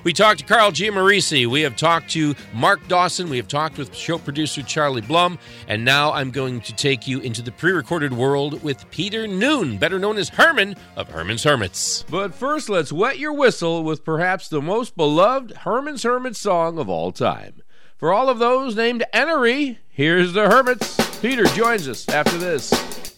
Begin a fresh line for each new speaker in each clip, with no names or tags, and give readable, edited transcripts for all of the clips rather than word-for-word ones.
We talked to Carl Giammarisi. We have talked to Mark Dawson. We have talked with show producer Charlie Blum. And now I'm going to take you into the pre-recorded world with Peter Noone, better known as Herman of Herman's Hermits. But first, let's wet your whistle with perhaps the most beloved Herman's Hermits song of all time. For all of those named Enery, here's the Hermits. Peter joins us after this.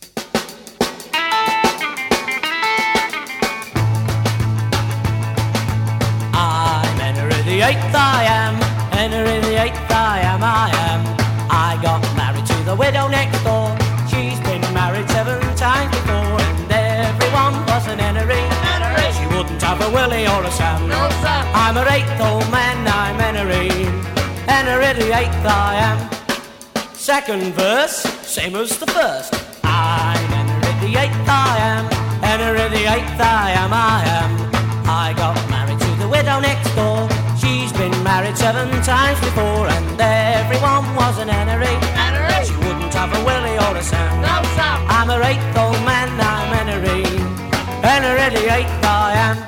I'm Enery the eighth, I am. Enery the eighth, I am. I got married to the widow next door. She's been married 7 times before, and everyone was an Enery. She wouldn't have a Willie or a Sam. No, Sam. I'm her 8th old man, I'm Enery. Enery the 8th I am. Second verse, same as the first. I'm Enery the 8th I am. Enery the 8th I am. I got married to the widow next door. She's been married 7 times before, and everyone was an Enery. She wouldn't have a Willie or a Sam. No, Sam. I'm her 8th old man, I'm Enery. Enery the 8th I am.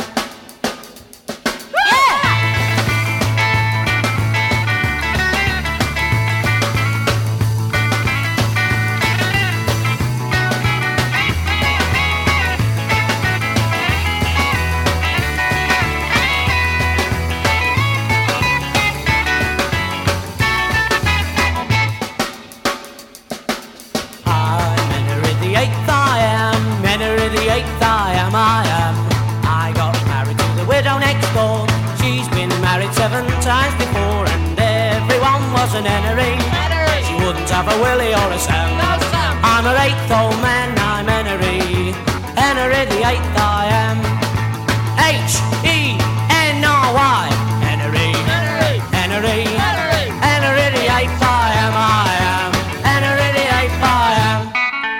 I got married to the widow next door. She's been married 7 times before, and everyone was an Enery. She wouldn't have a Willie or a Sam. No, Sam. I'm her 8th old man, I'm Enery. Enery the 8th I am. H-E-N-R-Y. Enery. Enery. Enery the 8th I am. Enery the 8th I am.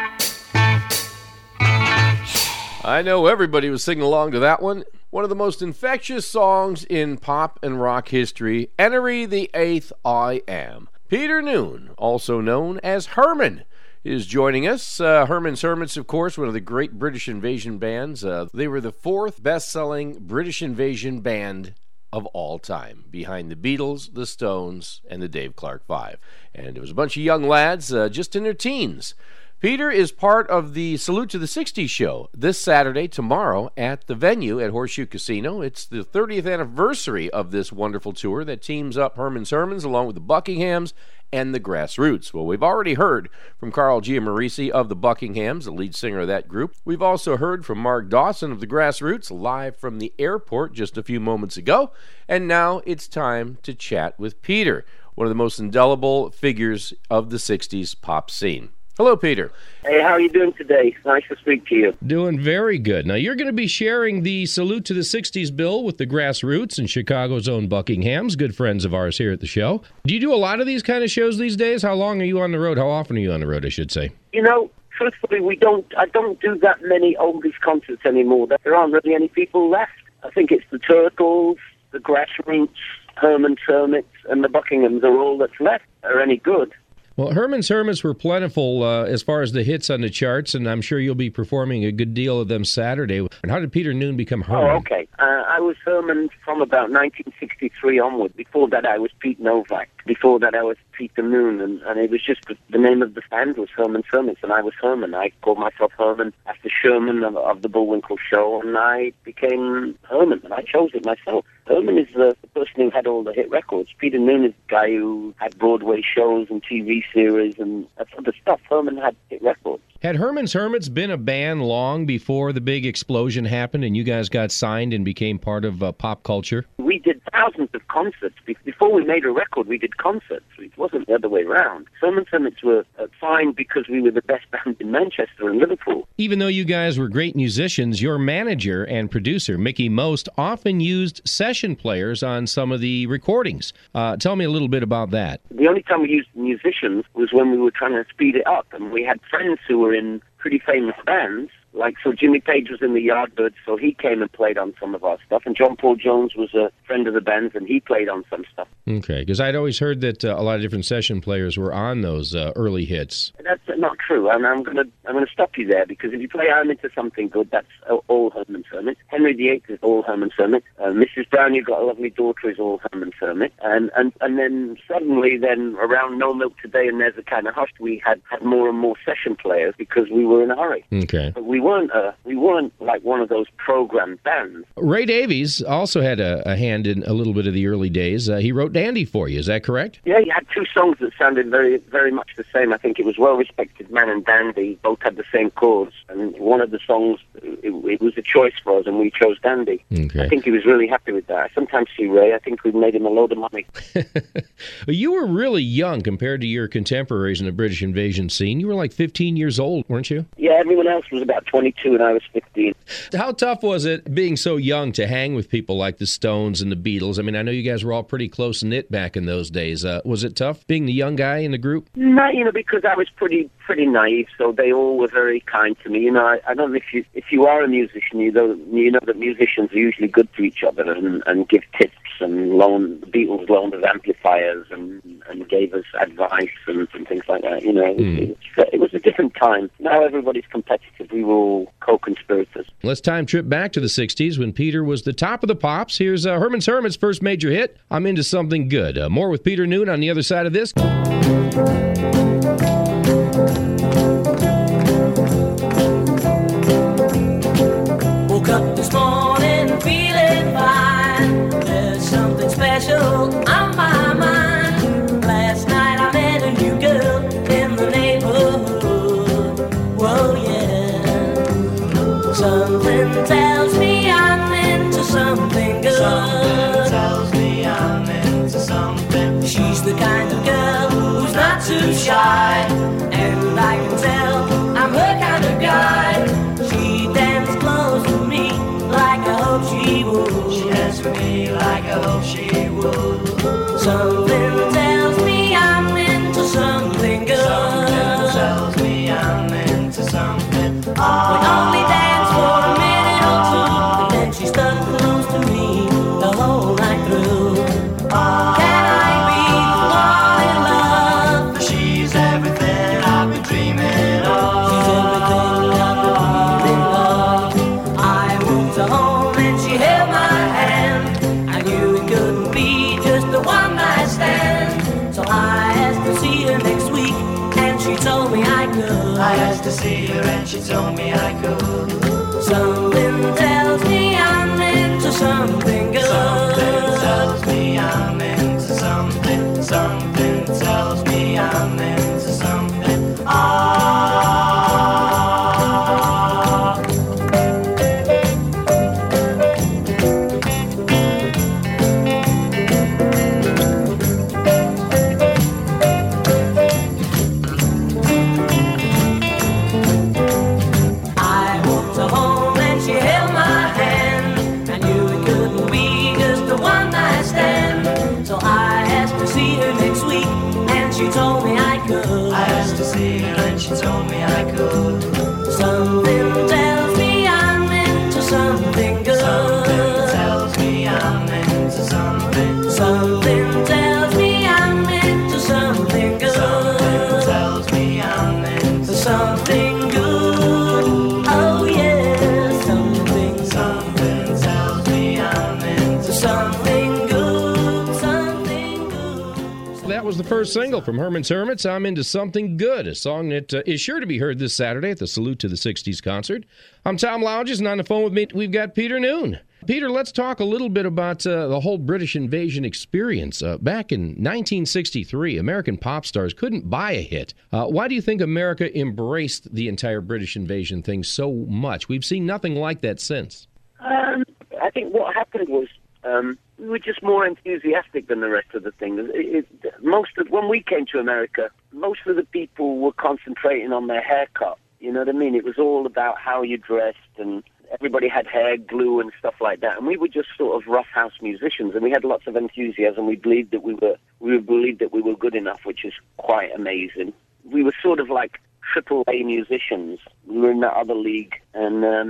I know everybody was singing along to that one. One of the most infectious songs in pop and rock history, Enery the 8th I Am. Peter Noone, also known as Herman, is joining us. Herman's Hermits, of course, one of the great British invasion bands. They were the 4th best-selling British invasion band of all time, behind the Beatles, the Stones, and the Dave Clark Five. And it was a bunch of young lads just in their teens. Peter is part of the Salute to the 60s show this Saturday, tomorrow, at the venue at Horseshoe Casino. It's the 30th anniversary of this wonderful tour that teams up Herman's Hermits along with the Buckinghams and the Grassroots. Well, we've already heard from Carl Giammarisi of the Buckinghams, the lead singer of that group. We've also heard from Mark Dawson of the Grassroots, live from the airport just a few moments ago. And now it's time to chat with Peter, one of the most indelible figures of the 60s pop scene. Hello, Peter.
Hey, how are you doing today? Nice to speak to you.
Doing very good. Now, you're going to be sharing the Salute to the 60s bill with the Grassroots and Chicago's own Buckinghams, good friends of ours here at the show. Do you do a lot of these kind of shows these days? How long are you on the road? How often are you on the road, I should say?
You know, truthfully, I don't do that many oldies concerts anymore. There aren't really any people left. I think it's the Turtles, the Grassroots, Herman's Hermits, and the Buckinghams are all that's left. Are any good.
Well, Herman's Hermits were plentiful as far as the hits on the charts, and I'm sure you'll be performing a good deal of them Saturday. And how did Peter Noone become Herman?
Oh, okay. I was Herman from about 1963 onward. Before that, I was Pete Novak. Before that, I was Peter Noone, and it was just the name of the band was Herman's Hermits, and I was Herman. I called myself Herman after Sherman of the Bullwinkle Show, and I became Herman, and I chose it myself. Herman is the person who had all the hit records. Peter Noone is the guy who had Broadway shows and TV series and that's other stuff. Herman had hit records.
Had Herman's Hermits been a band long before the big explosion happened and you guys got signed and became part of pop culture?
We did thousands of concerts. Before we made a record, we did concerts. It wasn't the other way around. Herman's Hermits were signed because we were the best band in Manchester and Liverpool.
Even though you guys were great musicians, your manager and producer, Mickey Most, often used session players on some of the recordings. Tell me a little bit about that.
The only time we used musicians was when we were trying to speed it up, and we had friends who were in pretty famous bands. So Jimmy Page was in the Yardbirds, so he came and played on some of our stuff. And John Paul Jones was a friend of the band's, and he played on some stuff.
Okay, because I'd always heard that a lot of different session players were on those early hits.
not true. And I'm gonna stop you there, because if you play I'm Into Something Good, that's all Herman Hermit. Henry VIII is all Herman Hermit. Mrs. Brown, You've Got a Lovely Daughter is all Herman Hermit. And then suddenly, then around No Milk Today and There's a Kind of Hush, we had more and more session players because we were in a hurry.
Okay.
But we weren't like one of those programmed bands.
Ray Davies also had a hand in a little bit of the early days. He wrote Dandy for you. Is that correct?
Yeah, he had two songs that sounded very, very much the same. I think it was Well Respected Man and Dandy. Both had the same chords. And one of the songs, it was a choice for us, and we chose Dandy.
Okay.
I think he was really happy with that. I sometimes see Ray. I think we made him a load of money.
You were really young compared to your contemporaries in the British invasion scene. You were like 15 years old, weren't you?
Yeah, everyone else was about 22 and I was 15.
How tough was it being so young to hang with people like the Stones and the Beatles? I mean, I know you guys were all pretty close-knit back in those days. Was it tough being the young guy in the group?
No, because I was pretty naive, so they all were very kind to me. I don't know if you are a musician, you know that musicians are usually good to each other and give tips and the Beatles loaned us amplifiers and gave us advice and things like that. It was a different time. Now everybody's competitive. We were all co-conspirators.
Let's time trip back to the 60s when Peter was the top of the pops. Here's Herman Hermit's first major hit, I'm Into Something Good. More with Peter Noone on the other side of this.
Woke up this morning feeling fine. There's something special on my mind. Last night I met a new girl in the neighborhood. Whoa, yeah. Something tells me I'm into something good. Something tells me I'm into something. She's the kind of girl who's not too shy, and I can tell I'm her kind of guy. She dances close to me like I hope she would. She dances for me like I hope she would. Something tells me I'm into something good. Something tells me I'm into something. We only dance for a minute or two, and then she stuck close to me the whole night through. Can I be the one in love? She's everything I've been dreaming of. She's everything I've been dreaming of. I moved her home and she held my hand. I knew it couldn't be just a one-night stand. So I asked to see her next week, and she told me I could. I asked to see her and she told me I could. Something tells me I'm into something good. Something tells me I'm into something. Something tells me I'm into something. I walked her home and she held my hand. I knew it couldn't be just a one-night stand. So I asked to see her next week, and she told me I could. I asked to see her and she told me I could. Something tells me I'm into something good. Something tells me I'm into something. Something tells me I'm into something good. Something tells me I'm into something good. Oh yeah, something tells me I'm into something good. Something good.
That was the first single from Herman Hermits, I'm Into Something Good, a song that is sure to be heard this Saturday at the Salute to the 60s concert. I'm Tom Lounges, and on the phone with me, we've got Peter Noone. Peter, let's talk a little bit about the whole British invasion experience. Back in 1963, American pop stars couldn't buy a hit. Why do you think America embraced the entire British invasion thing so much? We've seen nothing like that since.
I think what happened was we were just more enthusiastic than the rest of the thing. When we came to America, most of the people were concentrating on their haircut. You know what I mean? It was all about how you dressed, and everybody had hair glue and stuff like that. And we were just sort of roughhouse musicians, and we had lots of enthusiasm. We believed that we were good enough, which is quite amazing. We were sort of like AAA musicians. We were in that other league, and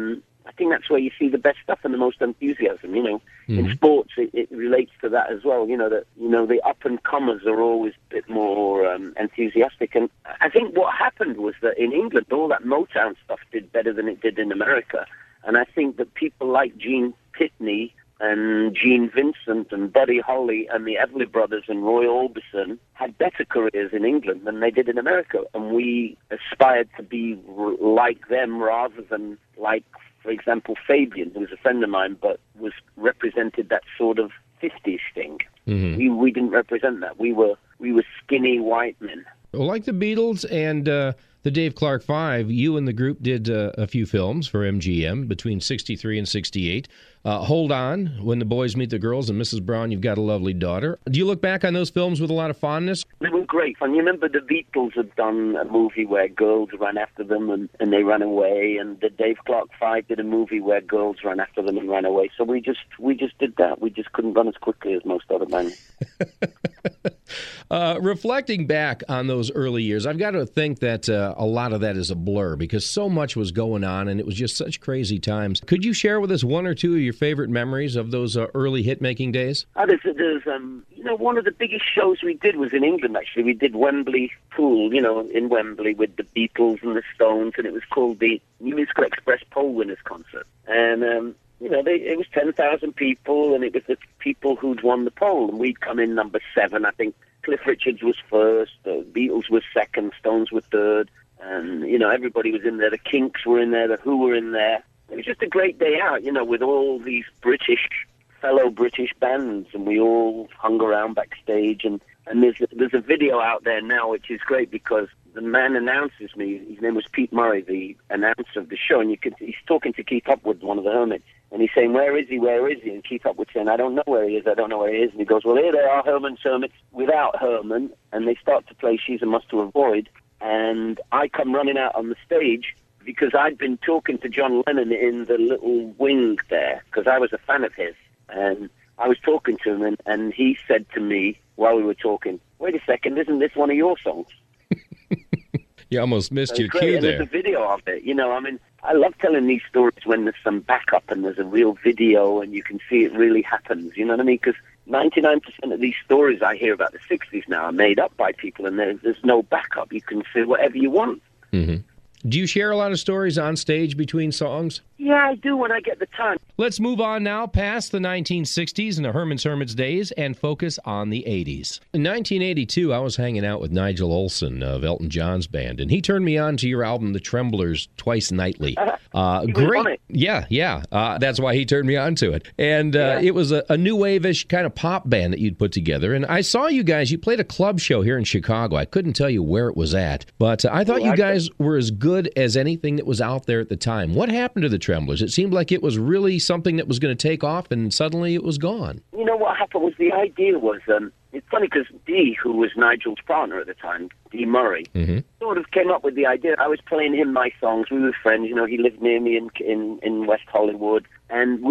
I think that's where you see the best stuff and the most enthusiasm. In sports, it relates to that as well. The up and comers are always a bit more enthusiastic. And I think what happened was that in England, all that Motown stuff did better than it did in America. And I think that people like Gene Pitney and Gene Vincent and Buddy Holly and the Everly Brothers and Roy Orbison had better careers in England than they did in America. And we aspired to be like them rather than like, for example, Fabian, who was a friend of mine, but represented that sort of 50s thing. We didn't represent that. We were skinny white men.
Well, like the Beatles and the Dave Clark Five, you and the group did a few films for MGM between 63 and 68. Hold On, When the Boys Meet the Girls, and Mrs. Brown, You've Got a Lovely Daughter. Do you look back on those films with a lot of fondness?
They were great fun. You remember the Beatles had done a movie where girls ran after them and they ran away, and the Dave Clark Five did a movie where girls ran after them and ran away. So we just did that. We just couldn't run as quickly as most other bands.
Reflecting back on those early years, I've got to think that a lot of that is a blur because so much was going on and it was just such crazy times. Could you share with us one or two of your favorite memories of those early hit-making days?
There's one of the biggest shows we did was in England, actually. We did Wembley Pool, in Wembley with the Beatles and the Stones, and it was called the New Musical Express Poll Winners Concert. And, it was 10,000 people, and it was the people who'd won the poll, and we'd come in number 7, I think. Cliff Richards was first, the Beatles were second, Stones were third, and, everybody was in there. The Kinks were in there, the Who were in there. It was just a great day out, with all these fellow British bands, and we all hung around backstage, and there's a video out there now which is great because the man announces me. His name was Pete Murray, the announcer of the show, and he's talking to Keith Upwood, one of the Hermits, and he's saying, where is he, and Keith Upwood saying, I don't know where he is, and he goes, well, here they are, Herman's Hermits without Herman, and they start to play She's a Must to Avoid, and I come running out on the stage because I'd been talking to John Lennon in the little wing there, because I was a fan of his. And I was talking to him, and he said to me while we were talking, wait a second, isn't this one of your songs?
You almost missed your
great.
cue
and
there.
There's a video of it. I love telling these stories when there's some backup and there's a real video and you can see it really happens. You know what I mean? Because 99% of these stories I hear about the 60s now are made up by people, and there's no backup. You can say whatever you want.
Mm-hmm. Do you share a lot of stories on stage between songs?
Yeah, I do when I get the time.
Let's move on now past the 1960s and the Herman's Hermits days and focus on the 80s. In 1982, I was hanging out with Nigel Olsson of Elton John's band, and he turned me on to your album, The Tremblers, Twice Nightly.
Great. On it.
Yeah. That's why he turned me on to it. And it was a new wave-ish kind of pop band that you'd put together. And I saw you guys, you played a club show here in Chicago. I couldn't tell you where it was at, but I thought you guys were as good as anything that was out there at the time. What happened to the Tremblers? It seemed like it was really something that was going to take off, and suddenly it was gone.
What happened was the idea was, it's funny because Dee, who was Nigel's partner at the time, Dee Murray, sort of came up with the idea. I was playing him my songs. We were friends. He lived near me in West Hollywood, and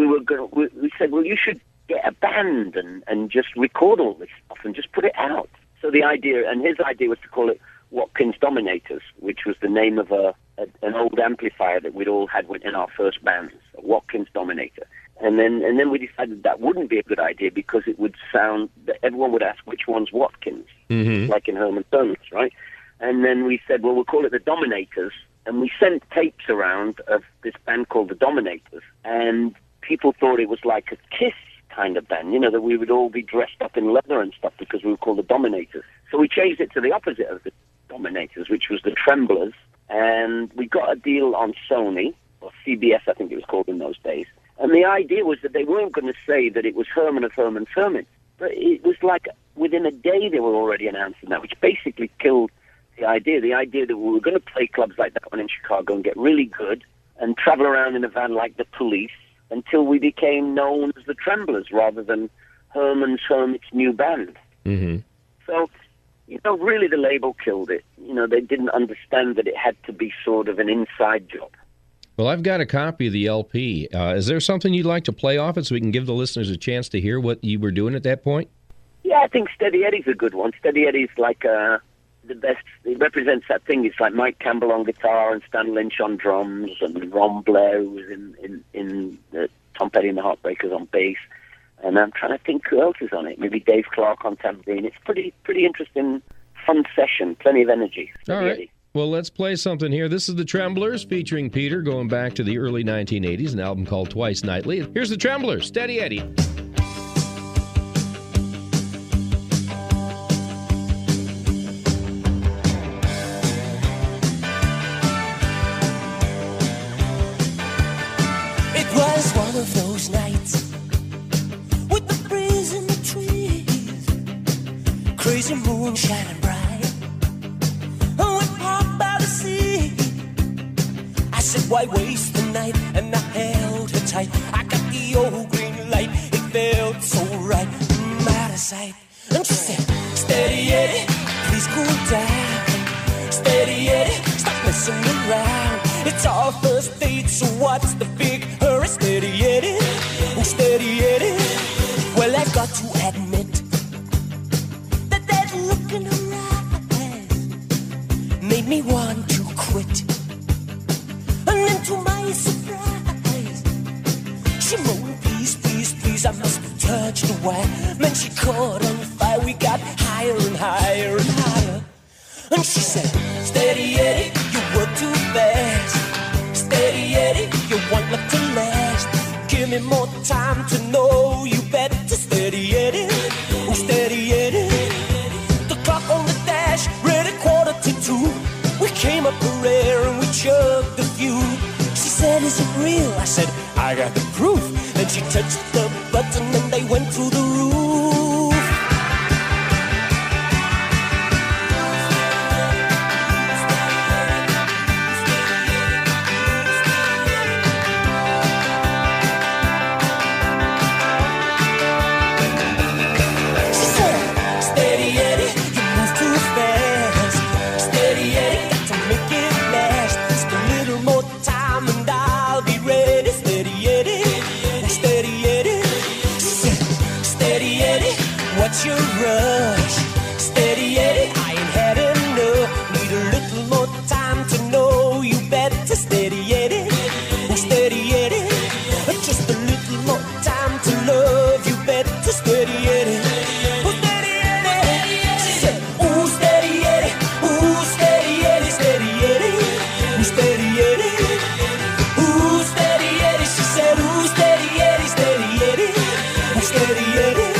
we said, well, you should get a band and just record all this stuff and just put it out. So the idea, and his idea was to call it Watkins Dominators, which was the name of an old amplifier that we'd all had in our first bands, a Watkins Dominator. And then we decided that wouldn't be a good idea because it would sound that everyone would ask which one's Watkins, like in Herman's Hermits, right? And then we said, well, we'll call it the Dominators, and we sent tapes around of this band called the Dominators, and people thought it was like a Kiss kind of band, that we would all be dressed up in leather and stuff because we were called the Dominators. So we changed it to the opposite of the Dominators, which was the Tremblers, and we got a deal on Sony, or CBS I think it was called in those days. And the idea was that they weren't going to say that it was Herman of Herman's Hermits, but it was like within a day they were already announcing that, which basically killed the idea that we were going to play clubs like that one in Chicago and get really good and travel around in a van like the Police until we became known as the Tremblers rather than Herman's Hermits New Band. Mm-hmm. So, really the label killed it. They didn't understand that it had to be sort of an inside job.
Well, I've got a copy of the LP. Is there something you'd like to play off it so we can give the listeners a chance to hear what you were doing at that point?
Yeah, I think Steady Eddie's a good one. Steady Eddie's like the best. It represents that thing. It's like Mike Campbell on guitar and Stan Lynch on drums, and Ron Blair, who was in Tom Petty and the Heartbreakers on bass. And I'm trying to think who else is on it. Maybe Dave Clark on tambourine. It's pretty interesting, fun session. Plenty of energy.
All right. Well, let's play something here. This is the Tremblers featuring Peter, going back to the early 1980s, an album called Twice Nightly. Here's the Tremblers, Steady Eddie.
It was one of those nights with the breeze in the trees, crazy moon shining bright. Oh, we parked by the sea. I said, why waste the night? And I held her tight. I got the old green light. It felt so right, out of sight. And she said, steady Eddie, please cool down. Steady Eddie, stop messing around. It's our first date, so what's the big hurry? Steady Eddie, oh steady Eddie. Well, I've got to admit that that look in her eyes made me want to quit. And then to my surprise, she moaned, please, please, please, I must have touched the wire. Man, she caught on fire, we got higher and higher and higher. And she said, steady Eddie, you work too fast. Steady Eddie, you want love to last. Give me more time to know you better. Steady Eddie, oh steady Eddie. The clock on the dash read 1:45. We came up for air and we chugged a few. She said, is it real? I said, I got the proof. Then she touched the button and they went through the roof. What's your rush? Steady Eddie, I ain't had enough. Need a little more time to know you better. Steady Eddie, oh steady Eddie. Just a little more time to love you better. Steady Eddie, oh steady Eddie. She said, oh steady Eddie, oh steady Eddie, steady Eddie, oh steady Eddie, oh steady Eddie. She said, oh steady Eddie, steady Eddie, oh steady Eddie.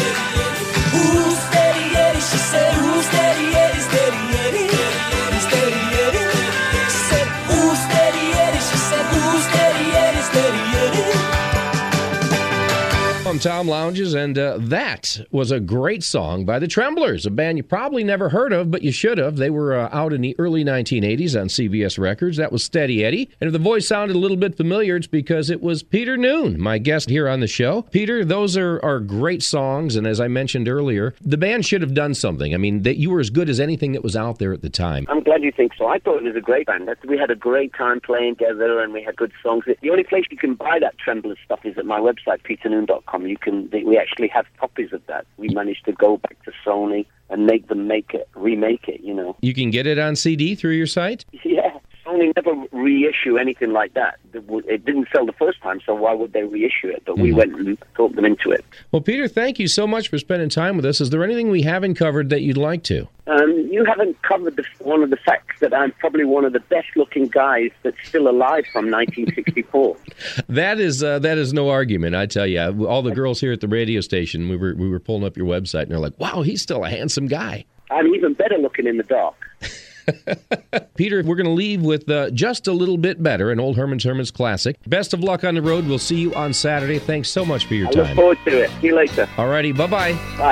I'm Tom Lounges, and that was a great song by the Tremblers, a band you probably never heard of, but you should have. They were out in the early 1980s on CBS Records. That was Steady Eddie. And if the voice sounded a little bit familiar, it's because it was Peter Noone, my guest here on the show. Peter, those are great songs, and as I mentioned earlier, the band should have done something. I mean, that you were as good as anything that was out there at the time.
I'm glad you think so. I thought it was a great band. We had a great time playing together, and we had good songs. The only place you can buy that Tremblers stuff is at my website, peternoone.com. We actually have copies of that. We managed to go back to Sony and make them remake it, you know.
You can get it on CD through your site?
Yeah. Sony never reissue anything like that. It didn't sell the first time, so why would they reissue it? But we went and talked them into it.
Well, Peter, thank you so much for spending time with us. Is there anything we haven't covered that you'd like to?
You haven't covered one of the facts that I'm probably one of the best-looking guys that's still alive from 1964.
That is no argument, I tell you. All the girls here at the radio station, we were pulling up your website, and they're like, wow, he's still a handsome guy.
I'm even better looking in the dark.
Peter, we're going to leave with Just a Little Bit Better, an old Herman's Hermits classic. Best of luck on the road. We'll see you on Saturday. Thanks so much for your time.
I look forward to it. See you later.
All righty. Bye-bye.
Bye.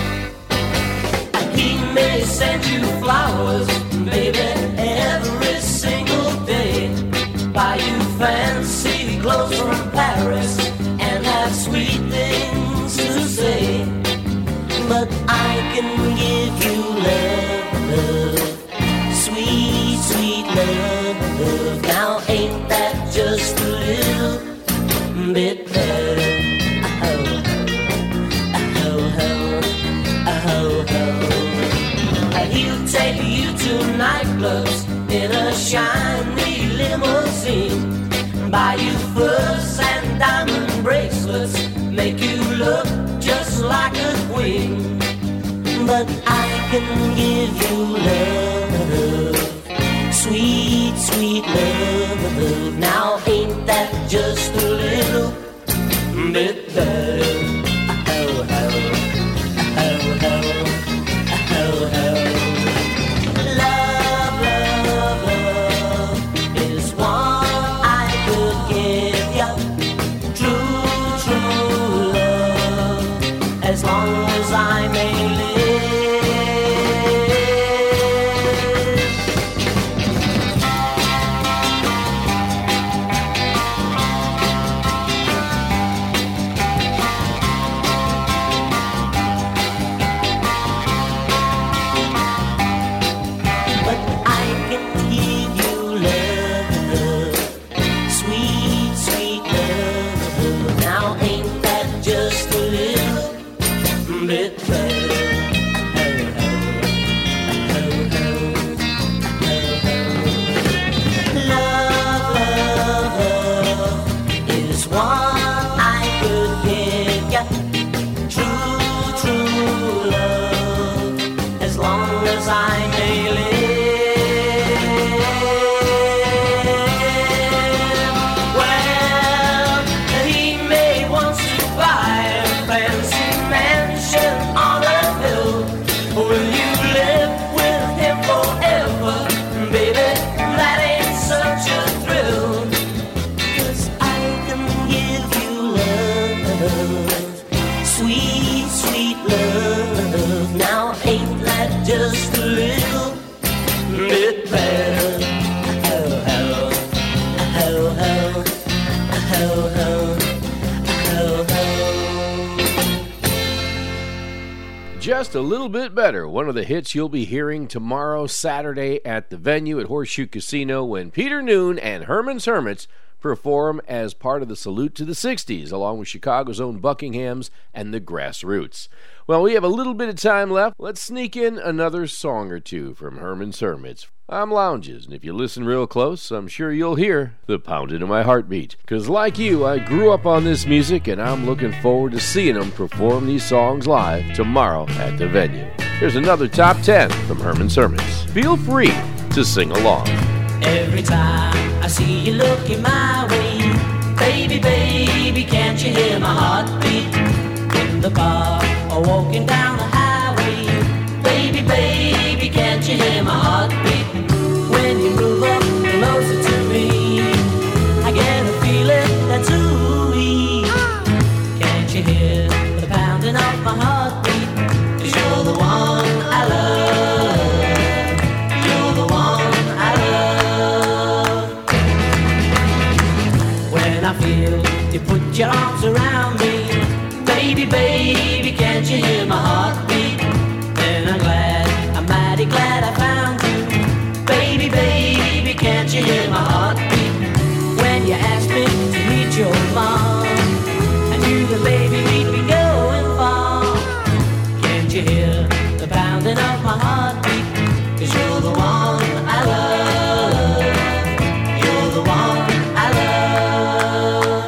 He may send you flowers, baby, every single day. Buy you fancy clothes from Paris and have sweet things to say. But I can give you love, sweet, sweet love. Now ain't that just a little bit better? Oh, oh, oh, oh, oh. He'll take you to but I can give you love, sweet, sweet love. Now ain't that just a little bit better? Oh, oh, oh, oh, oh, oh. Love, love, love is what I could give ya. True, true love, as long as I may live. But I can give you love, sweet, sweet love. Now ain't that just a little bit better? Love, love, love is what I could give ya. True, true love, as long as I may live. Well, he may want to buy a fancy mansion on a hill. Will you live with him forever? Baby, that ain't such a thrill. 'Cause I can give you love, sweet, sweet love. Now ain't that just a little bit better? Oh, oh, oh, oh, oh, oh, oh, oh.
Just a little bit better. One of the hits you'll be hearing tomorrow, Saturday, at the venue at Horseshoe Casino when Peter Noon and Herman's Hermits perform as part of the Salute to the 60s, along with Chicago's own Buckingham's and the Grassroots. Well, we have a little bit of time left. Let's sneak in another song or two from Herman's Hermits. I'm Lounges, and if you listen real close, I'm sure you'll hear the pounding of my heartbeat. Because like you, I grew up on this music, and I'm looking forward to seeing them perform these songs live tomorrow at the venue. Here's another Top 10 from Herman's Hermits. Feel free to sing along.
Every time I see you looking my way, baby, baby, can't you hear my heartbeat? In the bar or walking down the highway, baby, baby, can't you hear my heartbeat? When you move up closer to me, I get a feeling that's ooey. Can't you hear the pounding of my heartbeat? 'Cause you're the one I love. You're the one I love. When I feel you put your arms around me, baby, baby, can't you hear my heartbeat? Then I'm mighty glad I found you. Baby, baby, can't you hear my heartbeat? When you asked me to meet your mom, I knew that baby we'd be going far. Can't you hear the pounding of my heartbeat? 'Cause you're the one I love. You're the one I love.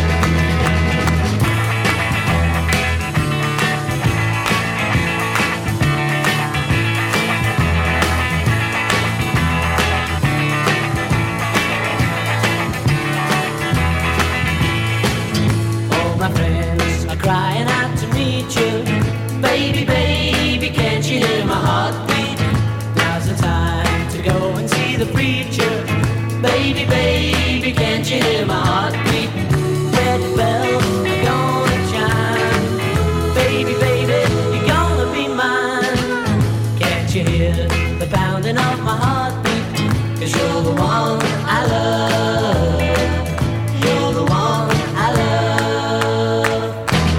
All my friends are crying out to meet you. Baby, baby, can't you hear my heartbeat? Now's the time to go and see the preacher. Baby, baby, can't you hear my heartbeat? Red bells are gonna chime. Baby, baby, you're gonna be mine. Can't you hear the pounding of my heartbeat? 'Cause you're the one I love. You're the one I love.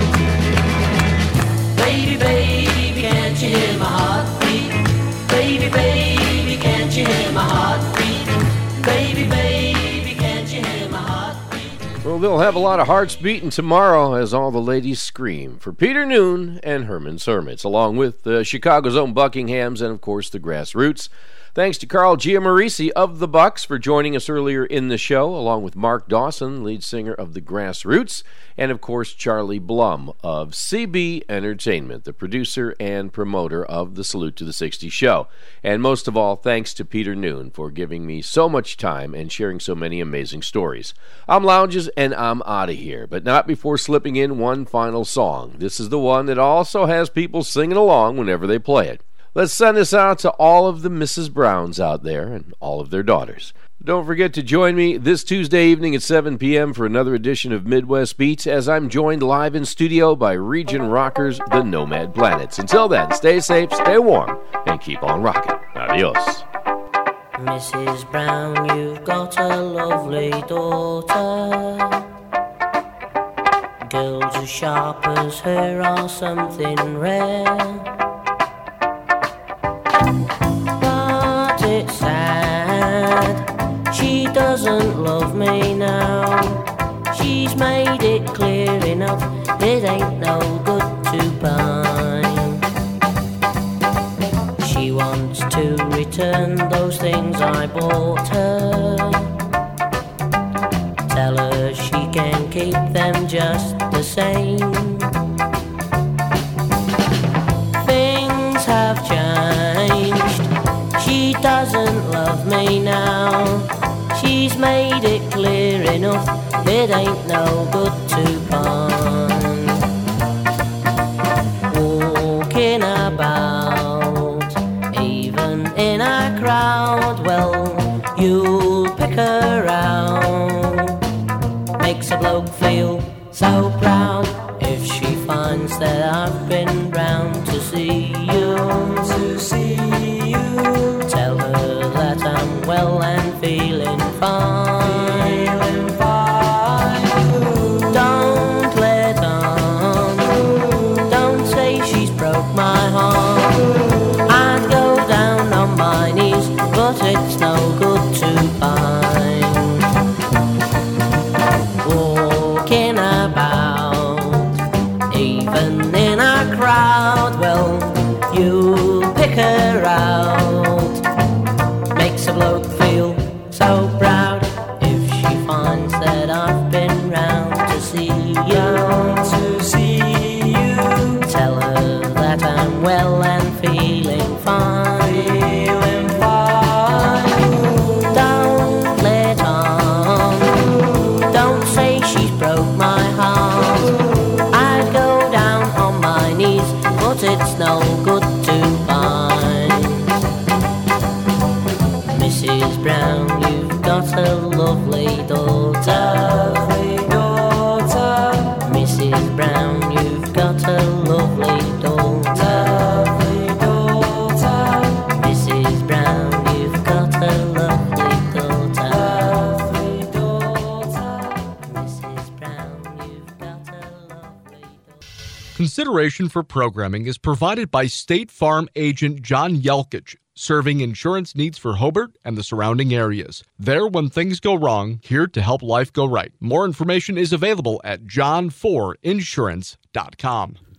Baby, baby, can't you hear my heartbeat? Baby, baby, can't you hear my heartbeat? Baby, baby, can't you hear my heartbeat?
Well, they'll have a lot of hearts beating tomorrow as all the ladies scream for Peter Noon and Herman's Hermits, along with Chicago's own Buckingham's and, of course, the Grassroots. Thanks to Carl Giammarisi of the Bucks for joining us earlier in the show, along with Mark Dawson, lead singer of the Grassroots, and of course Charlie Blum of CB Entertainment, the producer and promoter of the Salute to the 60s show. And most of all, thanks to Peter Noon for giving me so much time and sharing so many amazing stories. I'm Lounges, and I'm out of here, but not before slipping in one final song. This is the one that also has people singing along whenever they play it. Let's send this out to all of the Mrs. Browns out there and all of their daughters. Don't forget to join me this Tuesday evening at 7 p.m. for another edition of Midwest Beats, as I'm joined live in studio by region rockers, the Nomad Planets. Until then, stay safe, stay warm, and keep on rocking. Adios.
Mrs. Brown, you've got a lovely daughter. Girls as sharp as her are something rare. But it's sad, she doesn't love me now. She's made it clear enough, it ain't no good to pine. She wants to return those things I bought her. Tell her she can keep them just the same. Things have changed, she doesn't love me now. She's made it clear enough, it ain't no good to pine. Walking about, even in a crowd, well, you'll pick her out. Makes a bloke feel so proud if she finds that I've been round to see you. Tell her that I'm well and feeling fine. Don't let on, don't say she's broke my heart. I'd go down on my knees, but it's no good to pine. Walking about, even in a crowd, well, you pick her out. Makes a bloke feel so proud if she finds that I've been round to see you. Tell her that I'm well and feeling fine. Don't let on, don't say she's broke my heart. I'd go down on my knees, but it's no good to pine. Mrs. Brown, you've got a lovely daughter. Mrs. Brown, you've got a lovely daughter. Mrs. Brown, you've got a lovely daughter. Mrs. Brown, you've got a lovely daughter.
Consideration for programming is provided by State Farm agent John Yelkich, serving insurance needs for Hobart and the surrounding areas. There when things go wrong, here to help life go right. More information is available at john4insurance.com.